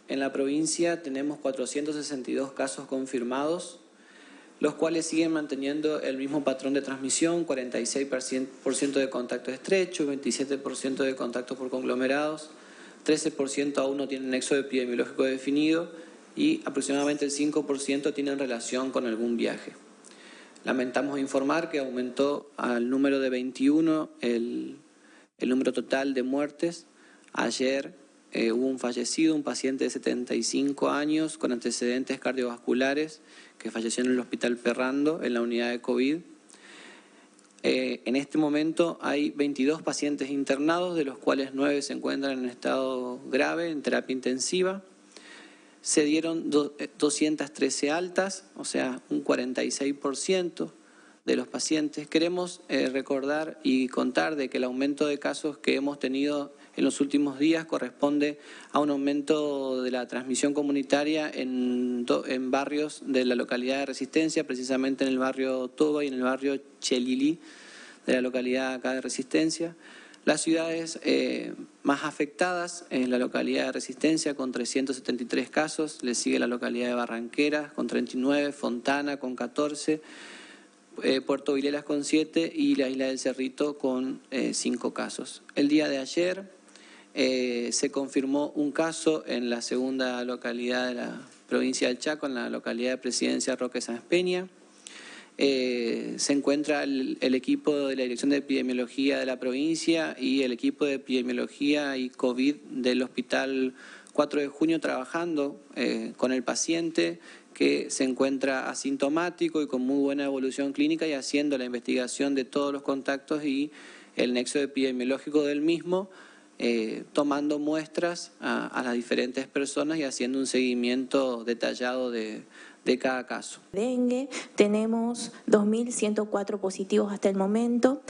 en la provincia tenemos 462 casos confirmados, los cuales siguen manteniendo el mismo patrón de transmisión, 46% de contacto estrecho, 27% de contactos por conglomerados, 13% aún no tienen nexo epidemiológico definido y aproximadamente el 5% tienen relación con algún viaje. Lamentamos informar que aumentó al número de 21 el número total de muertes. Ayer hubo un fallecido, un paciente de 75 años con antecedentes cardiovasculares que falleció en el Hospital Ferrando en la unidad de COVID. En este momento hay 22 pacientes internados, de los cuales 9 se encuentran en estado grave, en terapia intensiva. Se dieron 213 altas, o sea, un 46% de los pacientes. Queremos recordar y contar de que el aumento de casos que hemos tenido en los últimos días corresponde a un aumento de la transmisión comunitaria en barrios de la localidad de Resistencia, precisamente en el barrio Toba y en el barrio Chelili de la localidad acá de Resistencia. Las ciudades más afectadas en la localidad de Resistencia con 373 casos, le sigue la localidad de Barranqueras con 39, Fontana con 14, Puerto Vilelas con 7 y la isla del Cerrito con 5 casos. El día de ayer se confirmó un caso en la segunda localidad de la provincia del Chaco, en la localidad de Presidencia Roque Sáenz Peña. Se encuentra el equipo de la Dirección de Epidemiología de la provincia y el equipo de Epidemiología y COVID del Hospital 4 de Junio trabajando con el paciente que se encuentra asintomático y con muy buena evolución clínica y haciendo la investigación de todos los contactos y el nexo epidemiológico del mismo, tomando muestras a las diferentes personas y haciendo un seguimiento detallado de cada caso. Dengue, tenemos 2.104 positivos hasta el momento.